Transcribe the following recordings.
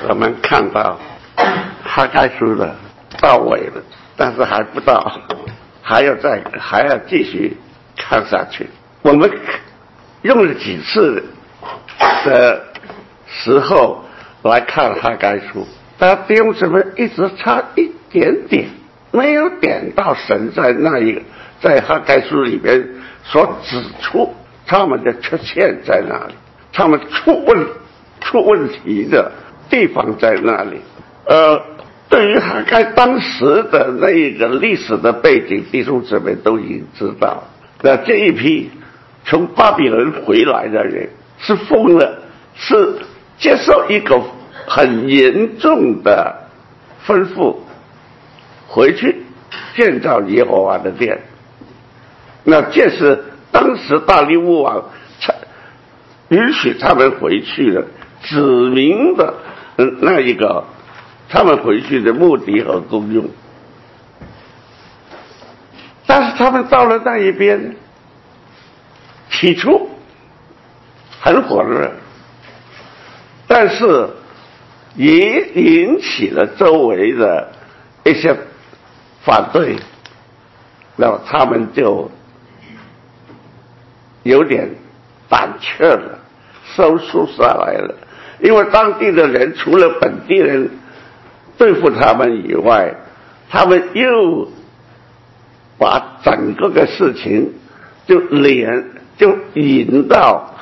我们看到哈该书的到尾了，但是还不到，还要继续看下去。我们用了几次的时候来看哈该书，但弟兄姊妹一直差一点点，没有点到神在哈该书里边所指出他们的缺陷在哪里，他们出问题的地方在哪里。对于哈该当时的那一个历史的背景，弟兄姊妹都已经知道。那这一批从巴比伦回来的人是疯了，是接受一个很严重的吩咐，回去建造耶和华的殿。那这是当时大利乌王允许他们回去的，指明的那一个他们回去的目的和功用。但是他们到了那一边，起初很火热，但是也引起了周围的一些反对，那么他们就有点胆怯了，收束下来了。因为当地的人除了本地人对付他们以外，他们又把整个事情就引到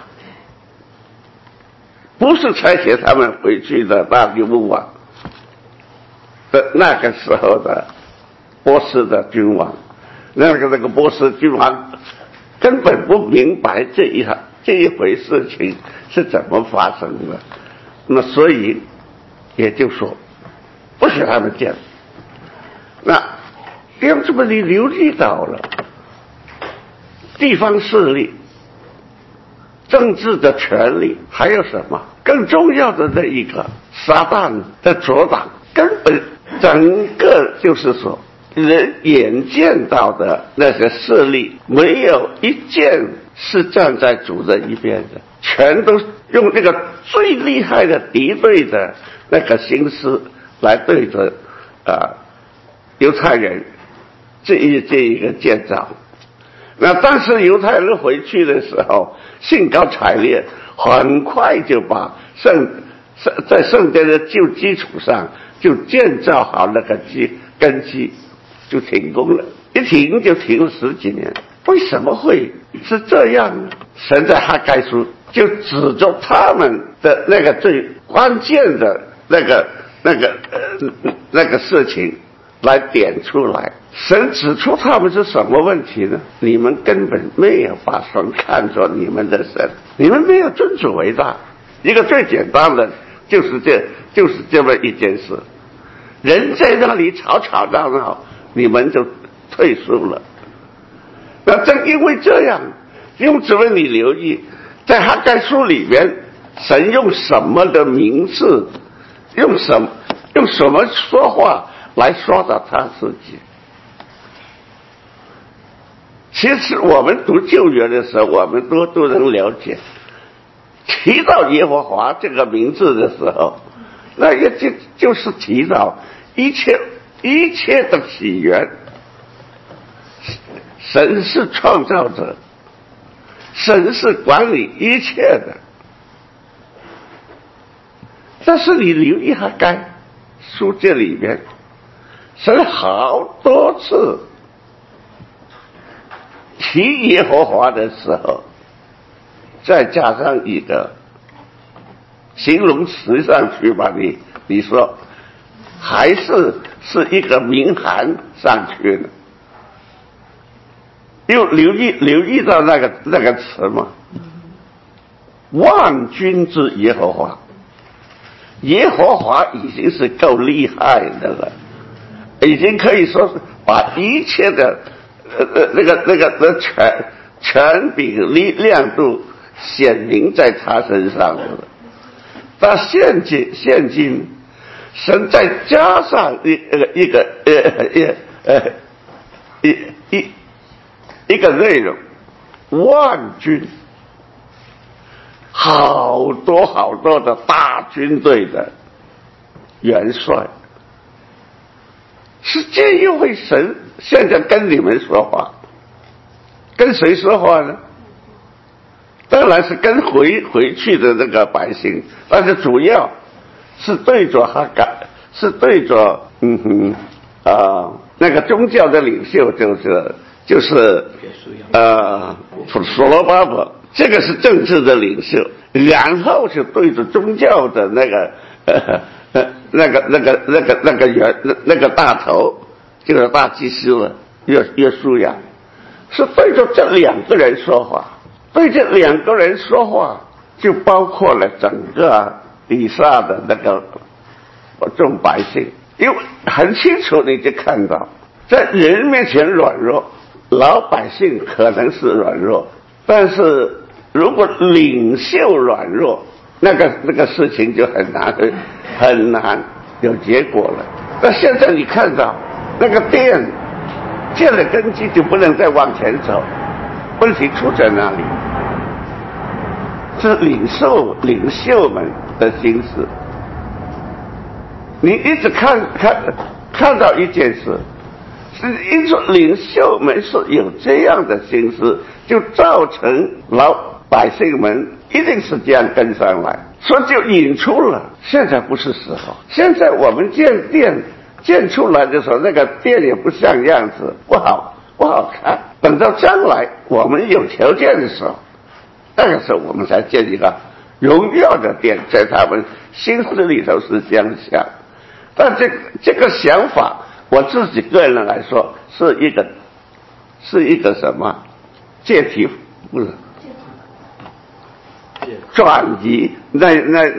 不是差遣他们回去的大利乌王的那个时候的波斯的君王，那个波斯君王根本不明白这一回事情是怎么发生的，那所以也就说不许他们见。那弟兄姊妹，你留意到了地方势力、政治的权力，还有什么更重要的那一个撒旦的阻挡，根本整个就是说人眼见到的那些势力，没有一件是站在主的一边的，全都用那个最厉害的敌对的那个形式来对着犹太人这一个建造。那但是犹太人回去的时候兴高采烈，很快就把在圣殿的旧基础上就建造好那个根基，就停工了，一停就停了10几年。为什么会是这样呢？神在哈该书就指着他们的那个最关键的那个事情来点出来。神指出他们是什么问题呢？你们根本没有把神看作你们的神，你们没有尊主为大。一个最简单的就是这么一件事，人在那里吵吵闹闹，你们就退缩了。那正因为这样，用姊妹你留意，在哈该书里面，神用什么的名字，用什么说话来说到他自己。其实我们读旧约的时候，我们都能了解，提到耶和华这个名字的时候，那也就是提到一切的起源。神是创造者，神是管理一切的。但是你留意哈该书这里面，神好多次提耶和华的时候，再加上一个形容词上去吧，你说还是一个名函上去的。又留意到那个词吗？万军之耶和华，耶和华已经是够厉害的了，已经可以说是把一切的那个权柄力量都显明在他身上的了。但现今神再加上一个内容，万军，好多的大军队的元帅，是这一位神现在跟你们说话，跟谁说话呢？当然是跟回去的那个百姓，但是主要是对着哈该，是对着那个宗教的领袖，就是所罗巴伯，这个是政治的领袖，然后是对着宗教的那个大头，就是大祭司了，约书亚，是对着这两个人说话。对这两个人说话，就包括了整个以撒的那个众百姓，因为很清楚你就看到，在人面前软弱，老百姓可能是软弱，但是如果领袖软弱，那个事情就很难有结果了。那现在你看到那个殿建了根基，就不能再往前走，问题出在哪里？是领袖们的心思。你一直看到一件事，是因为领袖们是有这样的心思，就造成老百姓们一定是这样跟上来，所以就引出了现在不是时候。现在我们建殿建出来的时候，那个殿也不像样子，不好看。等到将来我们有条件的时候，那个时候我们才建一个荣耀的殿，在他们心思里头是这样想。但这个想法，我自己个人来说，是一个什么借题，不是转移那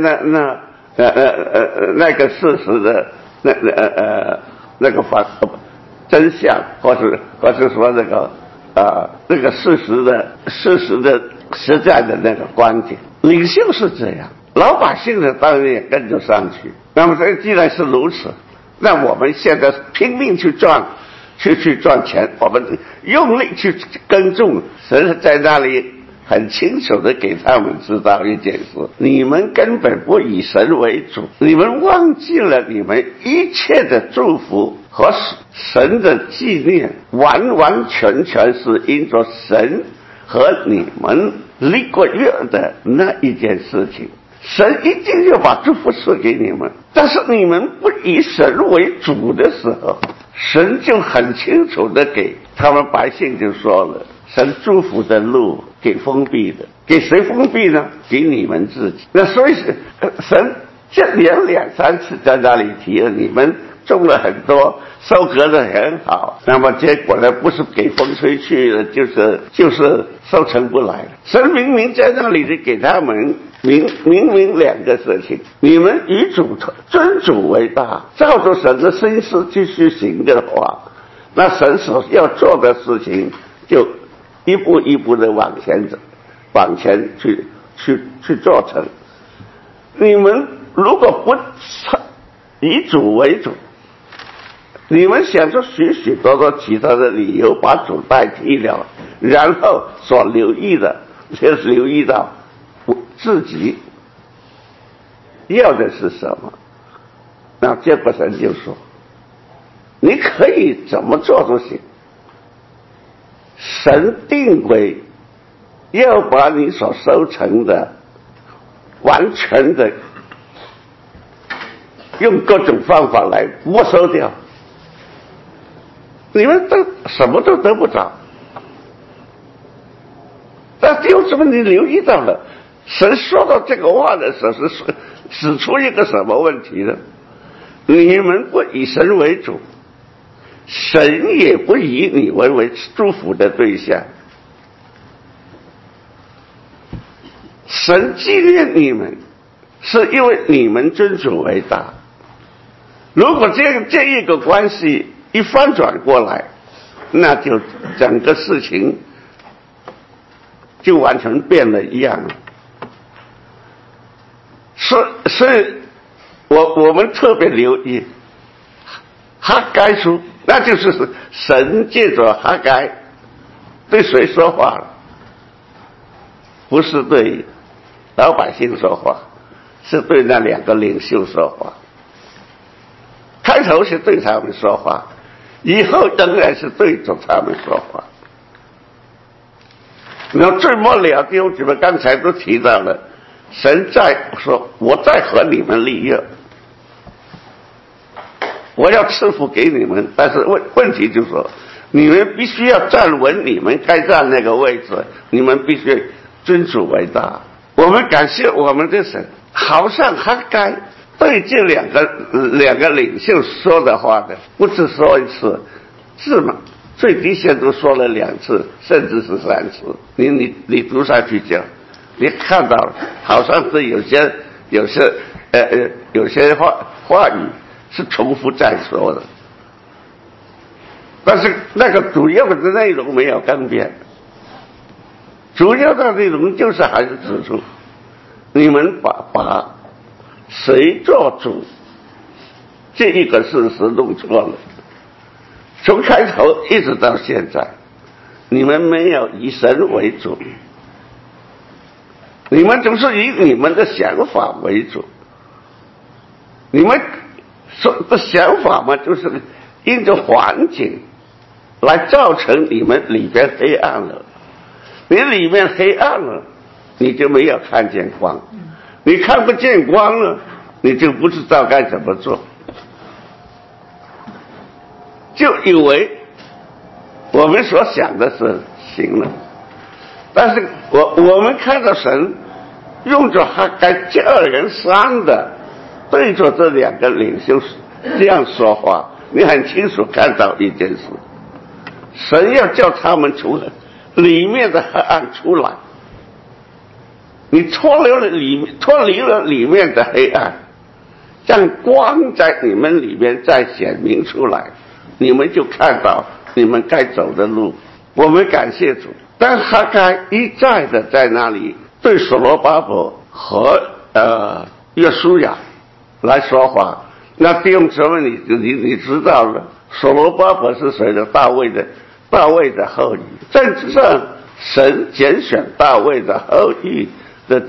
个事实的那个真相，或是说那个事实的实在的那个观点。领袖是这样，老百姓呢当然也跟着上去。那么这既然是如此，那我们现在拼命去赚钱，我们用力去耕种，神在那里很清楚的给他们知道一件事：你们根本不以神为主，你们忘记了你们一切的祝福和神的纪念，完完全全是因着神和你们立过约的那一件事情。神一定要把祝福赐给你们，但是你们不以神为主的时候，神就很清楚的给他们百姓就说了，神祝福的路给封闭的，给谁封闭呢？给你们自己。那所以神这连2、3次在那里提了，你们种了很多，收割的很好，那么结果呢，不是给风吹去了，就是收成不来了。神明明在那里就给他们明2个事情：你们以尊主为大，照着神的心思继续行的话，那神所要做的事情就一步一步的往前走，往前去做成。你们如果不以主为主，你们想出许许多多其他的理由把主代替了，然后所留意的就是留意到自己要的是什么。那结果神就说，你可以怎么做都行，神定规要把你所收成的完全的用各种方法来没收掉，你们都什么都得不着。但弟兄姊妹，你留意到了，神说到这个话的时候是指出一个什么问题呢？你们不以神为主，神也不以你为祝福的对象。神纪念你们，是因为你们尊主为大。如果这一个关系一翻转过来，那就整个事情就完全变了一样了。所以我们特别留意哈该书，那就是神借着哈该对谁说话了？不是对老百姓说话，是对那2个领袖说话。 开头是对他们说话，以后仍然是对着他们说话。然后最末了，弟兄姊妹刚才都提到了，神在说：“我在和你们立约，我要赐福给你们。”但是问题就是说，你们必须要站稳你们该站那个位置，你们必须尊主为大。我们感谢我们的神，好像哈该对这两个领袖说的话的，不是说一次，是吗？最低限度说了2次，甚至是3次。你读下去讲，你看到了，好像是有些话语是重复再说的，但是那个主要的内容没有更变。主要的内容就是还是指出，你们把谁做主这一个事实弄错了。从开头一直到现在，你们没有以神为主，你们总是以你们的想法为主。你们说的想法嘛，就是因着环境来造成你们里边黑暗了。你里面黑暗了，你就没有看见光，你看不见光了，你就不知道该怎么做，就以为我们所想的是行了。但是我们看到神用着哈该接二连三的对着这2个领袖这样说话，你很清楚看到一件事，神要叫他们从里面的黑暗出来，你脱离了里面的黑暗，让光在你们里面再显明出来，你们就看到你们该走的路。我们感谢主。但哈该一再的在那里对所罗巴伯和约书亚来说话。那弟兄姊妹，你知道了，所罗巴伯是谁的？大卫的后裔。政治上，神拣选大卫的后裔的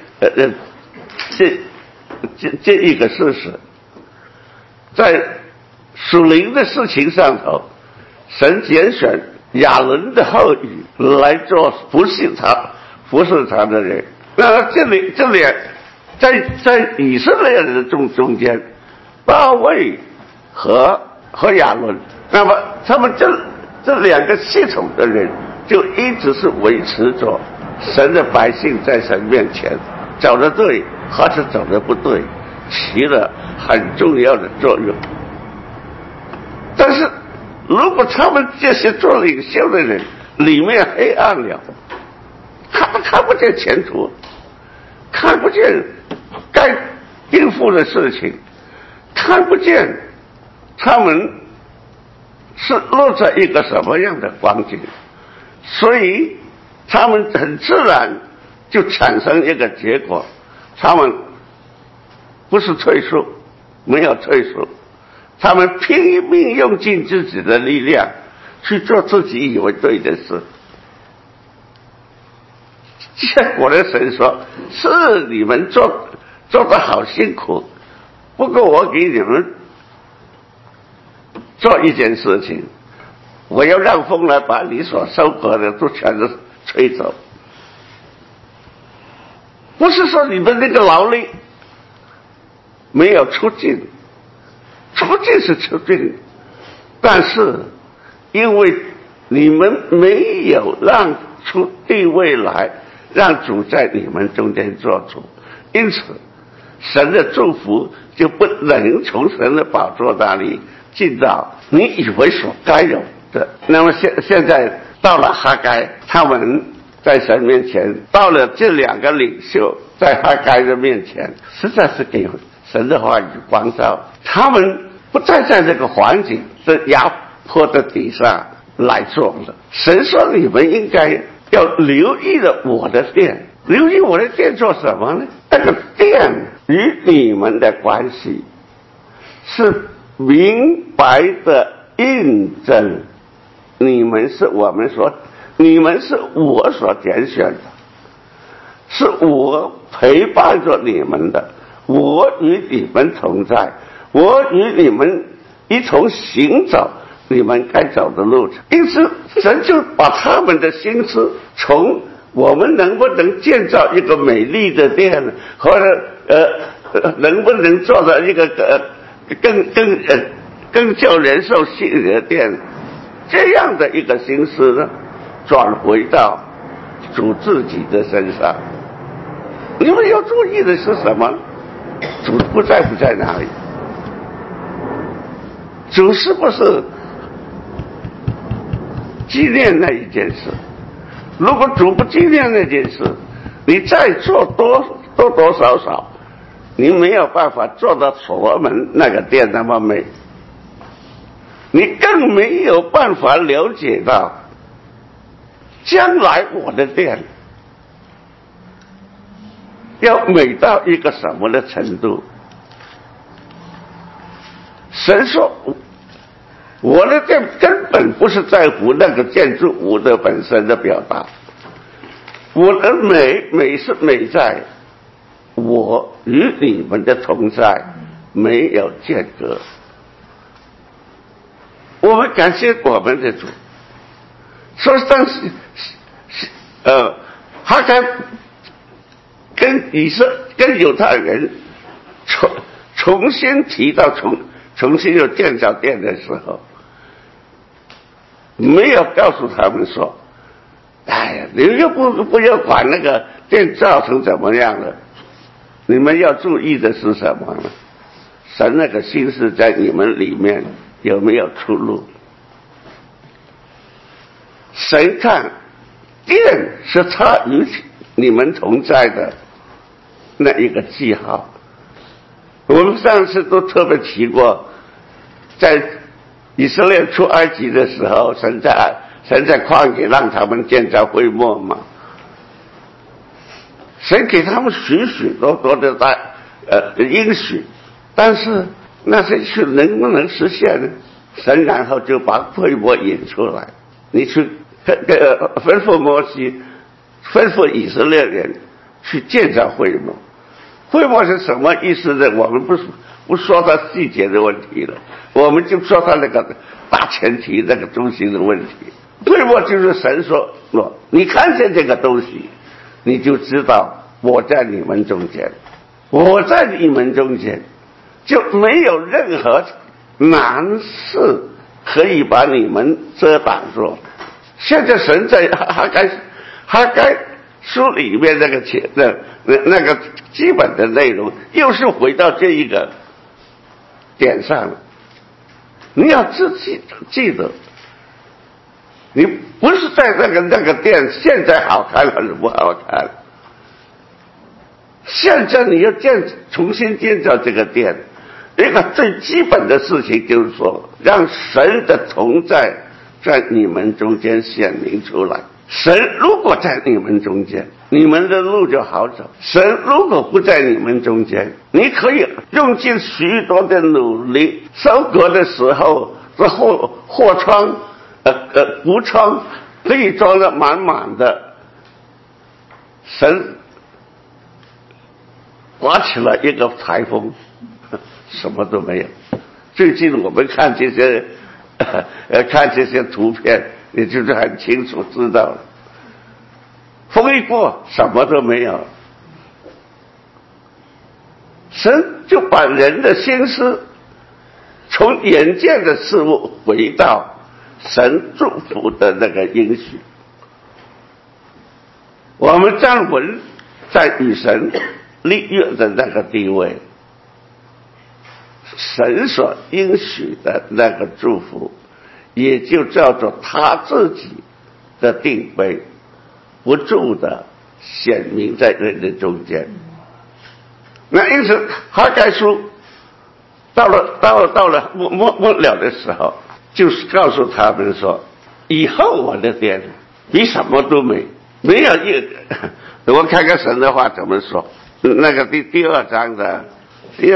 这一个事实，在属灵的事情上头，神拣选亚伦的后裔来做服侍他的人。那这里在以色列人中间，大卫和亚伦，那么他们这2个系统的人就一直是维持着神的百姓在神面前走得对或是走得不对，起了很重要的作用。但是如果他们这些做领袖的人里面黑暗了，他们看不见前途，看不见该应付的事情，看不见他们是落在一个什么样的光景，所以他们很自然就产生一个结果，他们不是退缩，没有退缩，他们拼命用尽自己的力量去做自己以为对的事。结果的神说：“是你们做得好辛苦，不过我给你们做一件事情，我要让风来把你所收割的都全都吹走。不是说你们那个劳力没有出尽，出尽是出尽，但是因为你们没有让出地位来，让主在你们中间做主，因此神的祝福就不能从神的宝座那里进到你以为所该有的。那么现在到了哈该，他们在神面前，到了这2个领袖在哈该的面前，实在是给神的话语光照，他们不再在这个环境的压迫的底下来做了。神说你们应该要留意了我的殿，留意我的殿做什么呢？那个殿与你们的关系是明白的印证，你们是我所拣选的，是我陪伴着你们的，我与你们同在，我与你们一同行走你们该走的路程。因此神就把他们的心思从我们能不能建造一个美丽的殿，或者能不能做到一个更叫人受吸引的殿，这样的一个心思呢，转回到主自己的身上。你们要注意的是什么？主不在哪里？主是不是纪念那一件事？如果主不纪念那件事，你再做多少，你没有办法做到所罗门那个殿那么美，你更没有办法了解到将来我的殿要美到一个什么的程度。神说我的殿根本不是在乎那个建筑物的本身的表达，我的美是美在我与你们的同在没有间隔。我们感谢我们的主，说当时哈该跟犹太人重新提到重新又建造殿的时候，没有告诉他们说，哎呀，你又不要管那个殿造成怎么样了，你们要注意的是什么呢？神那个心思在你们里面有没有出路？神看殿是他与你们同在的那一个记号。我们上次都特别提过，在以色列出埃及的时候，神在旷野让他们建造会幕嘛，神给他们许许多多的应许，但是那些去能不能实现呢？神然后就把会幕引出来，你去吩咐摩西，吩咐以色列人去建造会幕。会幕是什么意思呢？我们不说它细节的问题了，我们就说它那个大前提，那个中心的问题。会幕就是神说，你看见这个东西，你就知道我在你们中间，我在你们中间，就没有任何难事可以把你们遮挡住。现在神在哈该书里面那个基本的内容，又是回到这一个点上了。你要记得，你不是在那个店现在好看还是不好看，现在你要重新建造这个店，一个最基本的事情就是说，让神的同在在你们中间显明出来。神如果在你们中间，你们的路就好走；神如果不在你们中间，你可以用尽许多的努力，收割的时候这货仓谷仓可以装得满满的，神刮起了一个台风，什么都没有。最近我们看这些图片，你就是很清楚知道了，风一过什么都没有。神就把人的心思从眼见的事物回到神祝福的那个应许。我们站稳在与神立约的那个地位，神所应许的那个祝福也就叫做他自己的定规，不住的显明在人的中间。那因此哈该书到了末了的时候，就是告诉他们说，以后我的殿比什么都美，没有一个。我看看神的话怎么说，那个第二章的第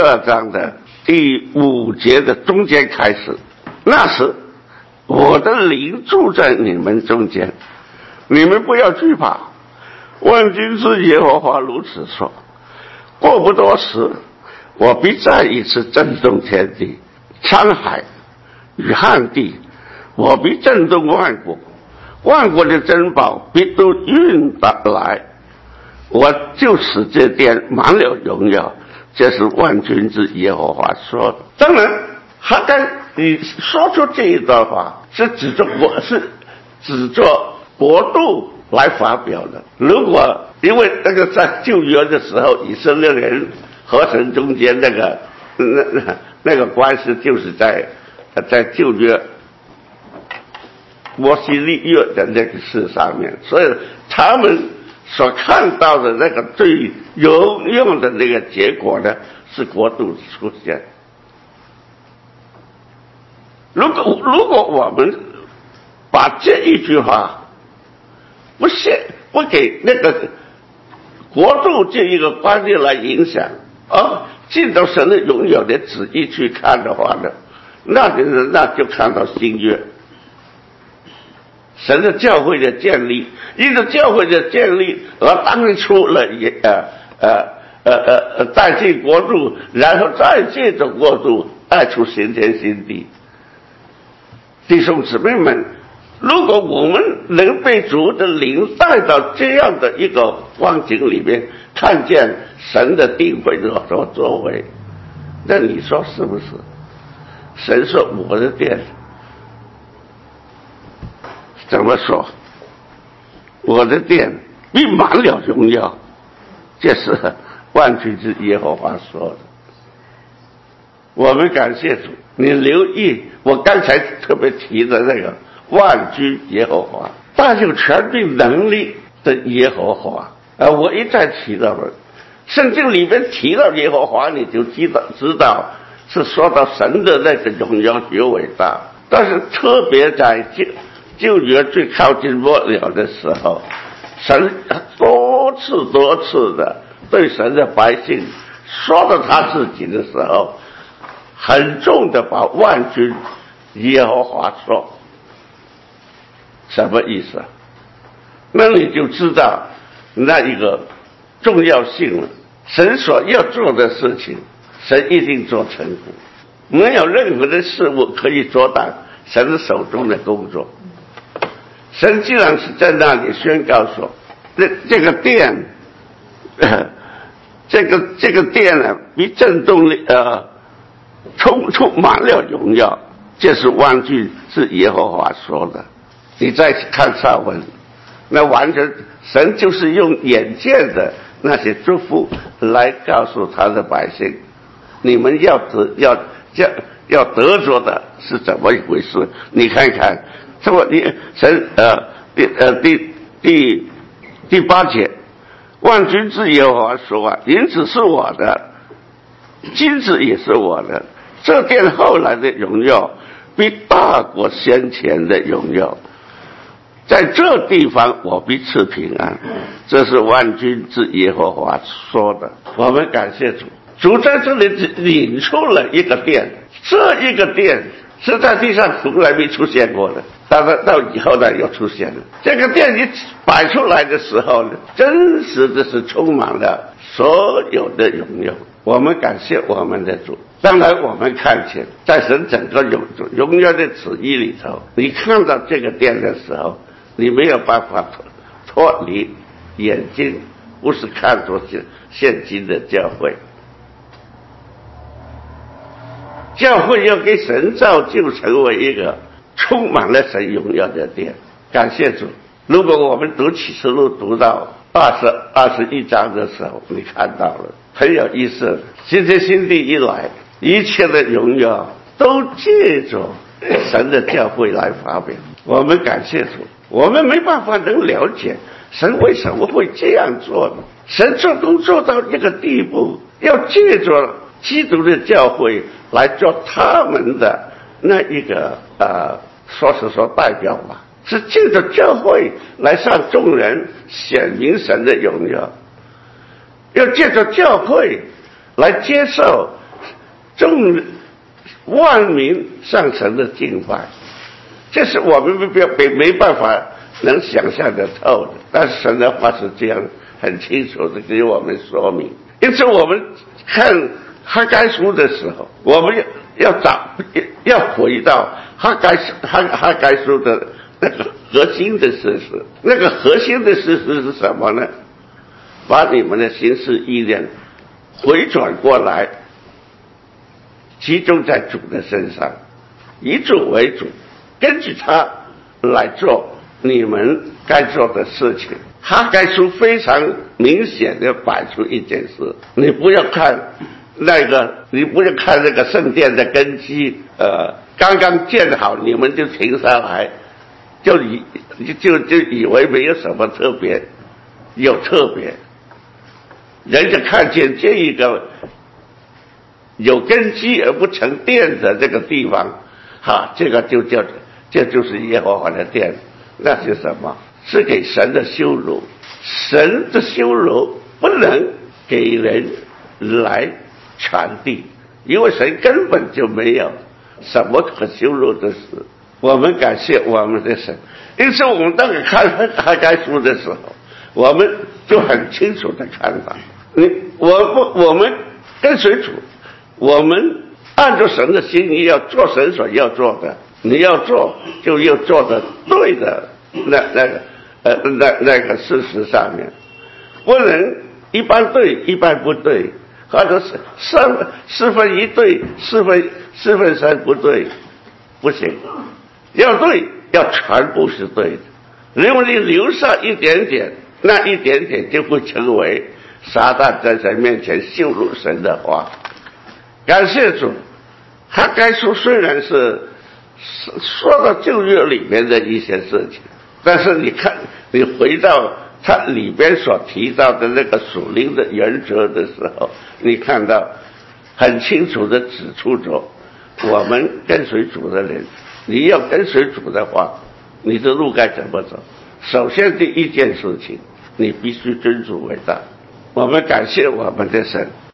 5节的中间开始，那时我的灵住在你们中间，你们不要惧怕，万军之耶和华如此说，过不多时，我必再一次震动天地，沧海与汉地，我必震动万国，万国的珍宝必都运得来，我就使这殿满了荣耀。这是万军之耶和华说的。当然哈该你说出这一段话是指着国度来发表的。如果因为那个在旧约的时候，以色列人和神中间那个关系就是在旧约摩西立约的那个事上面，所以他们所看到的那个最有用的那个结果呢，是国度出现。如果我们把这一句话不给那个国度这一个观念来影响，而进到神的永远的旨意去看的话呢，那就看到新约。神的教会的建立，因着教会的建立而当出了带进国度，然后再借着国度带出新天新地。弟兄姊妹们，如果我们能被主的灵带到这样的一个光景里面，看见神的定会所作为，那你说是不是？神说我的殿怎么说？我的殿必满了荣耀，这是万军之耶和华说的。我们感谢主，你留意我刚才特别提的那个万军耶和华，大有权柄能力的耶和华。我一再提到了，圣经里面提到耶和华，你就知道是说到神的那个荣耀极伟大。但是特别在旧约最靠近末了的时候，神多次的对神的百姓说到他自己的时候，很重的把万军耶和华说，什么意思？那你就知道那一个重要性了。神所要做的事情，神一定做成功，没有任何的事物可以阻挡神的手中的工作。神既然是在那里宣告说，这个殿，这个殿呢，比震动充满了荣耀，这是万军是耶和华说的。你再看上文，那完全神就是用眼见的那些祝福来告诉他的百姓，你们要得着的是怎么一回事？你看看，这么神第8节，万军之耶和华说啊，银子是我的，金子也是我的，这殿后来的荣耀比大国先前的荣耀，在这地方我必赐平安。这是万军之耶和华说的。我们感谢主，主在这里领出了一个殿，这一个殿是在地上从来没出现过的，到以后呢又出现了。这个殿一摆出来的时候呢，真实的是充满了所有的荣耀。我们感谢我们的主。当然我们看见在神整个荣耀的旨意里头，你看到这个殿的时候，你没有办法脱离眼睛，不是看作现今的教会。教会要给神造就成为一个充满了神荣耀的殿。感谢主。如果我们读启示录读到21章的时候，你看到了很有意思，新天新地一来，一切的荣耀都借着神的教会来发表。我们感谢主，我们没办法能了解神为什么会这样做呢？神做工做到一个地步，要借着基督的教会来做他们的那一个说代表吧，是借着教会来向众人显明神的荣耀，要借着教会来接受众万民向神的敬拜。这是我们没办法能想象得透的，但是神的话是这样很清楚的给我们说明。因此我们看哈该书的时候，我们要回到哈该书的那个核心的事实，那个核心的事实是什么呢？把你们的心思意念回转过来，集中在主的身上，以主为主，根据他来做你们该做的事情。哈该书非常明显的摆出一件事，你不要看那个圣殿的根基，刚刚建好，你们就停下来，就以为没有什么特别，有特别。人家看见这一个有根基而不成殿的这个地方，这就是耶和华的殿。那是什么？是给神的羞辱。神的羞辱不能给人来传递，因为神根本就没有什么可羞辱的事。我们感谢我们的神，因此我们当看哈该书的时候，我们就很清楚的看到，我们跟随主，我们按照神的心意要做神所要做的，你要做就要做的对的那个事实上面，不能一半对一半不对，或者是四分一对四分三不对，不行，要对，要全部是对的。如果你留下一点点，那一点点就会成为撒旦在神面前羞辱神的话。感谢主，哈该书虽然是说到旧约里面的一些事情，但是你看，你回到它里边所提到的那个属灵的原则的时候，你看到很清楚的指出着，我们跟随主的人，你要跟随主的话，你的路该怎么走？首先第一件事情，你必须尊主为大。我们感谢我们的神。